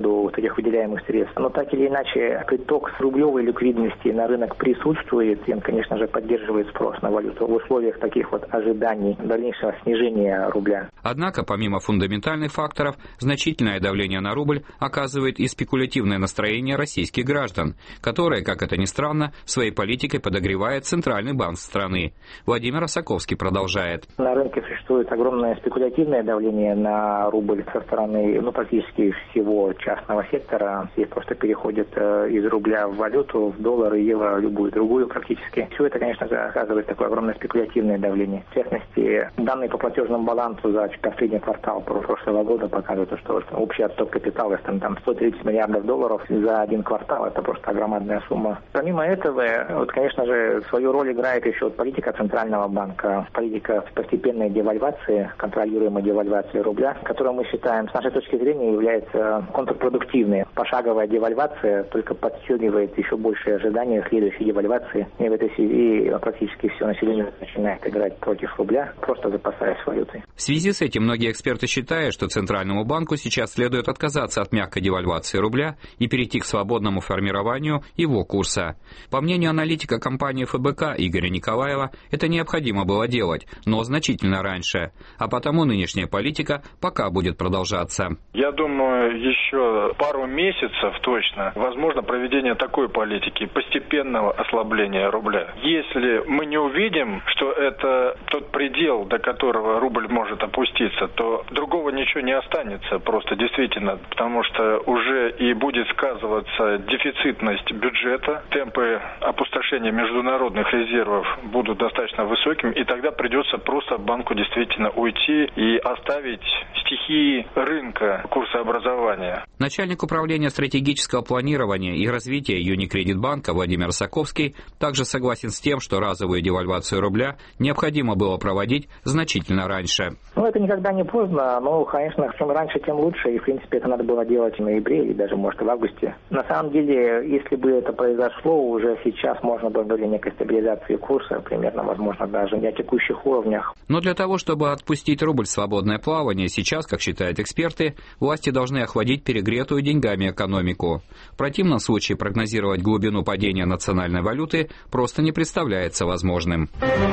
этих выделяемых средств. Но так или иначе, приток с рублевой ликвидности на рынок присутствует, и он, конечно же, поддерживает спрос на валюту в условиях таких вот ожиданий дальнейшего снижения рубля. Однако, помимо фундаментальных факторов, значительное давление на рубль оказывает и спекулятивное настроение российских граждан, которое, как это ни странно, своей политикой подогревает Центральный банк страны. Владимир Осаковский продолжает. На рынке существует огромное спекулятивное давление на рубль со стороны ну, практически всего частного сектора. Здесь просто переходит э, из рубля в валюту, в доллары, евро, любую другую практически. Все это, конечно же, оказывает такое огромное спекулятивное давление. В частности, данные по платежному балансу за последний квартал прошлого года показывают, что общий отток капитала там, там сто тридцать миллиардов долларов за один квартал. Это просто громадная сумма. Помимо этого, вот, конечно же, свою роль играет еще политика Центрального банка, политика постепенной девальвации, контролируемой девальвации рубля, которую мы считаем, с нашей точки зрения, является контрпродуктивной. Пошаговая девальвация только подстегивает еще большее ожидание следующей девальвации. И в этой связи практически все население начинает играть против рубля, просто запасаясь валютой. В связи с этим многие эксперты считают, что Центральному банку сейчас следует отказаться от мягкой девальвации рубля и перейти к свободному формированию его курса. По мнению аналитика компании эф бэ ка Игоря Николаева, это необходимо было делать, но значительно раньше, а потому нынешняя политика пока будет продолжаться. Я думаю, еще пару месяцев точно возможно проведение такой политики, постепенного ослабления рубля. Если мы не увидим, что это тот предел, до которого рубль может опуститься, то другого ничего не останется просто действительно, потому что уже и будет сказываться дефицитность бюджета, темпы опустошения международных резервов будут достаточно высокими, и тогда придется просто банку действительно уйти и оставить стихии рынка курсообразования. Начальник управления стратегического планирования и развития Юникредит банка Владимир Осаковский также согласен с тем, что разовую девальвацию рубля необходимо было проводить значительно раньше. Ну, это никогда не поздно, но, конечно, чем раньше, тем лучше, и, в принципе, это надо было делать в ноябре, и даже, может, в августе. На самом деле, если бы это произошло, уже сейчас можно было говорить о некой стабилизации курса, примерно, возможно, даже не о текущих уровнях. Но для того, чтобы отпустить рубль в свободное плавание, сейчас, как считают эксперты, власти должны охладить перегретую деньгами экономику. В противном случае прогнозировать глубину падения национальной валюты просто не представляется возможным.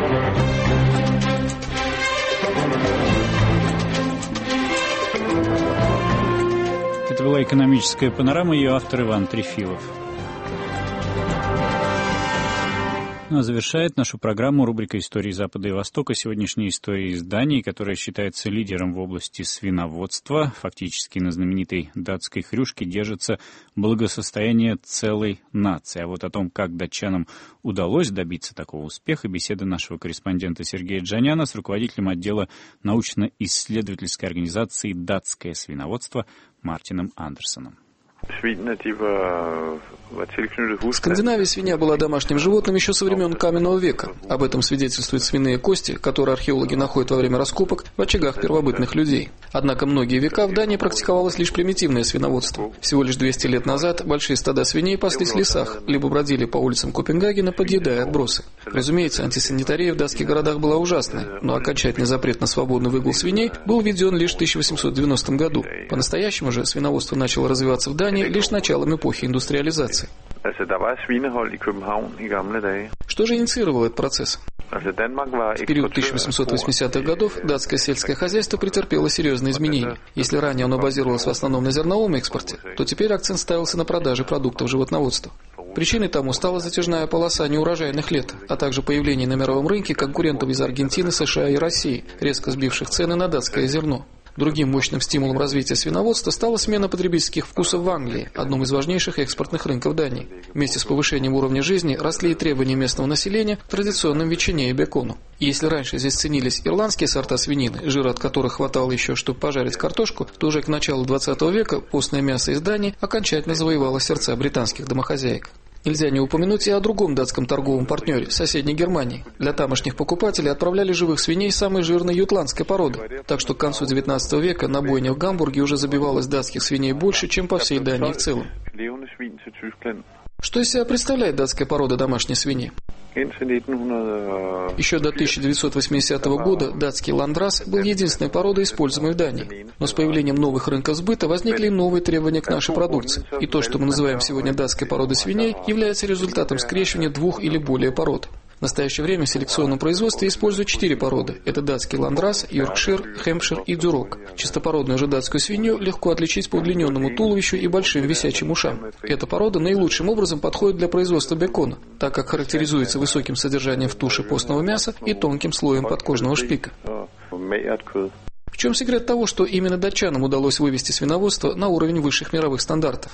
Это была экономическая панорама, ее автор Иван Трефилов. Ну, а завершает нашу программу рубрика «Истории Запада и Востока». Сегодняшняя история из Дании, которая считается лидером в области свиноводства. Фактически на знаменитой датской хрюшке держится благосостояние целой нации. А вот о том, как датчанам удалось добиться такого успеха, беседа нашего корреспондента Сергея Джаняна с руководителем отдела научно-исследовательской организации «Датское свиноводство» Мартином Андерсоном. В Скандинавии свинья была домашним животным еще со времен каменного века. Об этом свидетельствуют свиные кости, которые археологи находят во время раскопок в очагах первобытных людей. Однако многие века в Дании практиковалось лишь примитивное свиноводство. Всего лишь двести лет назад большие стада свиней паслись в лесах, либо бродили по улицам Копенгагена, подъедая отбросы. Разумеется, антисанитария в датских городах была ужасной, но окончательный запрет на свободный выгул свиней был введен лишь в тысяча восемьсот девяностом году. По-настоящему же свиноводство начало развиваться в Дании лишь с началом эпохи индустриализации. Что же инициировало этот процесс? В период тысяча восемьсот восьмидесятых годов датское сельское хозяйство претерпело серьезные изменения. Если ранее оно базировалось в основном на зерновом экспорте, то теперь акцент ставился на продаже продуктов животноводства. Причиной тому стала затяжная полоса неурожайных лет, а также появление на мировом рынке конкурентов из Аргентины, США и России, резко сбивших цены на датское зерно. Другим мощным стимулом развития свиноводства стала смена потребительских вкусов в Англии, одном из важнейших экспортных рынков Дании. Вместе с повышением уровня жизни росли и требования местного населения к традиционным ветчине и бекону. И если раньше здесь ценились ирландские сорта свинины, жира от которых хватало еще, чтобы пожарить картошку, то уже к началу двадцатого века постное мясо из Дании окончательно завоевало сердца британских домохозяек. Нельзя не упомянуть и о другом датском торговом партнере, соседней Германии. Для тамошних покупателей отправляли живых свиней самой жирной ютландской породы. Так что к концу девятнадцатого века на бойнях в Гамбурге уже забивалось датских свиней больше, чем по всей Дании в целом. Что из себя представляет датская порода домашней свиньи? Еще до тысяча девятьсот восьмидесятого года датский ландрас был единственной породой, используемой в Дании. Но с появлением новых рынков сбыта возникли новые требования к нашей продукции. И то, что мы называем сегодня датской породой свиней, является результатом скрещивания двух или более пород. В настоящее время в селекционном производстве используют четыре породы. Это датский ландрас, йоркшир, хэмпшир и дюрок. Чистопородную же датскую свинью легко отличить по удлиненному туловищу и большим висячим ушам. Эта порода наилучшим образом подходит для производства бекона, так как характеризуется высоким содержанием в туше постного мяса и тонким слоем подкожного шпика. В чем секрет того, что именно датчанам удалось вывести свиноводство на уровень высших мировых стандартов?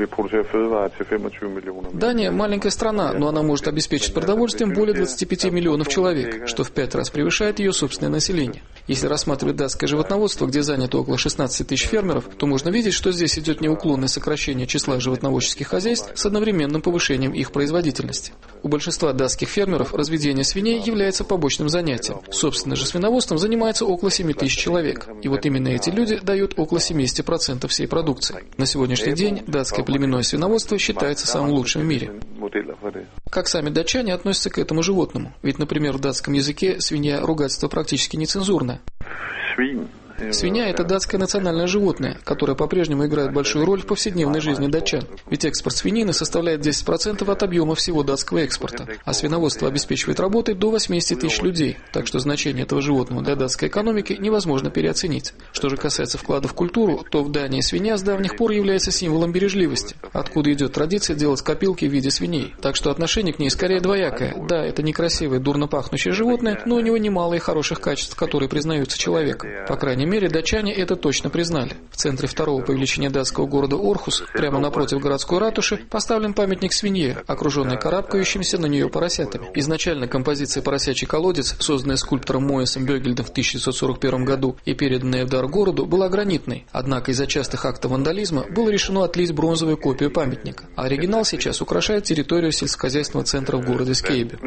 Дания – маленькая страна, но она может обеспечить продовольствием более двадцати пяти миллионов человек, что в пять раз превышает ее собственное население. Если рассматривать датское животноводство, где занято около шестнадцати тысяч фермеров, то можно видеть, что здесь идет неуклонное сокращение числа животноводческих хозяйств с одновременным повышением их производительности. У большинства датских фермеров разведение свиней является побочным занятием. Собственно же свиноводством занимается около семи тысяч человек. И вот именно эти люди дают около семидесяти процентов всей продукции. На сегодняшний день датское племенное свиноводство считается самым лучшим в мире. Как сами датчане относятся к этому животному? Ведь, например, в датском языке свинья – ругательство практически нецензурное. Свинья – это датское национальное животное, которое по-прежнему играет большую роль в повседневной жизни датчан. Ведь экспорт свинины составляет десять процентов от объема всего датского экспорта, а свиноводство обеспечивает работой до восьмидесяти тысяч людей, так что значение этого животного для датской экономики невозможно переоценить. Что же касается вклада в культуру, то в Дании свинья с давних пор является символом бережливости, откуда идет традиция делать копилки в виде свиней. Так что отношение к ней скорее двоякое. Да, это некрасивое, дурно пахнущее животное, но у него немало и хороших качеств, которые признаются человеком. По крайней мере, датчане это точно признали. В центре второго по величине датского города Орхус, прямо напротив городской ратуши, поставлен памятник свинье, окруженный карабкающимися на нее поросятами. Изначально композиция «Поросячий колодец», созданная скульптором Моэсом Бёгельдом в тысяча девятьсот сорок первом году и переданная в дар городу, была гранитной. Однако из-за частых актов вандализма было решено отлить бронзовую копию памятника. А оригинал сейчас украшает территорию сельскохозяйственного центра в городе Скейбе.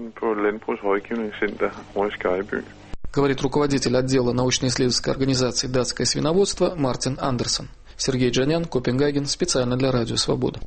Говорит руководитель отдела научно-исследовательской организации «Датское свиноводство» Мартин Андерсон. Сергей Джанян, Копенгаген, специально для Радио Свобода.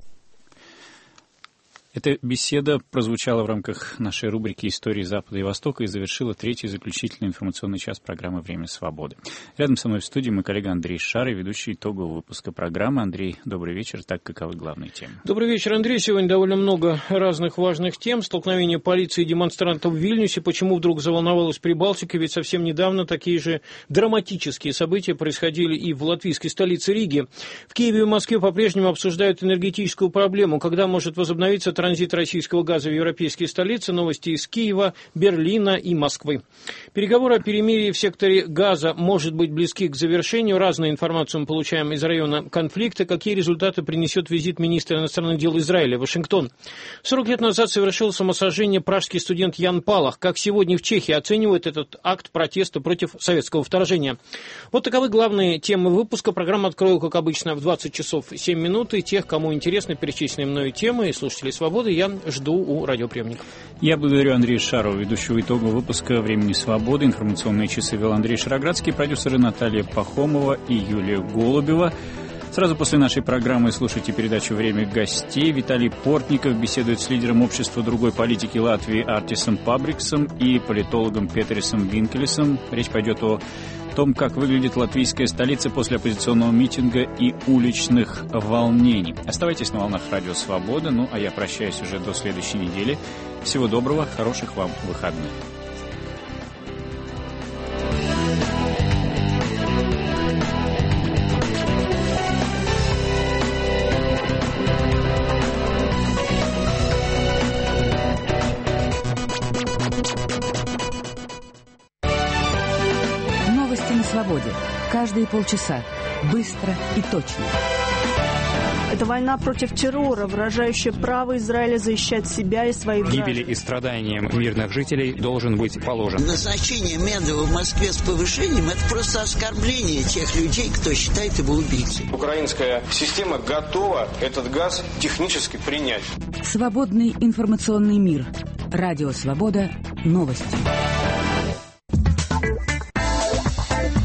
Эта беседа прозвучала в рамках нашей рубрики «Истории Запада и Востока» и завершила третий заключительный информационный час программы «Время свободы». Рядом со мной в студии мой коллега Андрей Шарый, ведущий итогового выпуска программы. Андрей, добрый вечер. Так, каковы главные темы? Добрый вечер, Андрей. Сегодня довольно много разных важных тем. Столкновение полиции и демонстрантов в Вильнюсе. Почему вдруг заволновалась Прибалтика? Ведь совсем недавно такие же драматические события происходили и в латвийской столице Риге. В Киеве и Москве по-прежнему обсуждают энергетическую проблему. Когда может возобновиться транзит российского газа в европейские столицы. Новости из Киева, Берлина и Москвы. Переговоры о перемирии в секторе Газа может быть близки к завершению. Разную информацию мы получаем из района конфликта. Какие результаты принесет визит министра иностранных дел Израиля в Вашингтон? сорок лет назад совершил самосожжение пражский студент Ян Палах. Как сегодня в Чехии оценивают этот акт протеста против советского вторжения? Вот таковы главные темы выпуска. Программу открою, как обычно, в двадцать часов семь минут. И тех, кому интересны перечисленные мною темы, и слушатели «Свободы», я жду у радиоприемников. Я благодарю Андрея Шарова, ведущего итогового выпуска «Времени свободы». Информационные часы вел Андрей Шароградский, продюсеры Наталья Пахомова и Юлия Голубева. Сразу после нашей программы слушайте передачу «Время гостей». Виталий Портников беседует с лидером общества другой политики Латвии Артисом Пабриксом и политологом Петерисом Винкелесом. Речь пойдет о том, как выглядит латвийская столица после оппозиционного митинга и уличных волнений. Оставайтесь на волнах Радио Свобода. Ну, а я прощаюсь уже до следующей недели. Всего доброго, хороших вам выходных. Свободе. Каждые полчаса. Быстро и точно. Это война против террора, выражающая право Израиля защищать себя и своих граждан. Гибели и страданиям мирных жителей должен быть положен. Назначение Медведева в Москве с повышением – это просто оскорбление тех людей, кто считает его убийцей. Украинская система готова этот газ технически принять. Свободный информационный мир. Радио Свобода. Новости.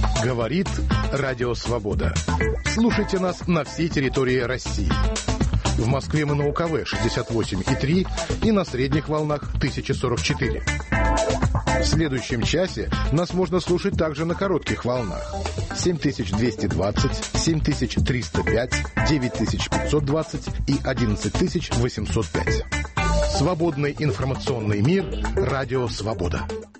Говорит Радио Свобода. Слушайте нас на всей территории России. В Москве мы на УКВ шестьдесят восемь и три и на средних волнах тысяча сорок четыре. В следующем часе нас можно слушать также на коротких волнах. семь тысяч двести двадцать, семь тысяч триста пять, девять тысяч пятьсот двадцать и одиннадцать тысяч восемьсот пять. Свободный информационный мир. Радио «Свобода».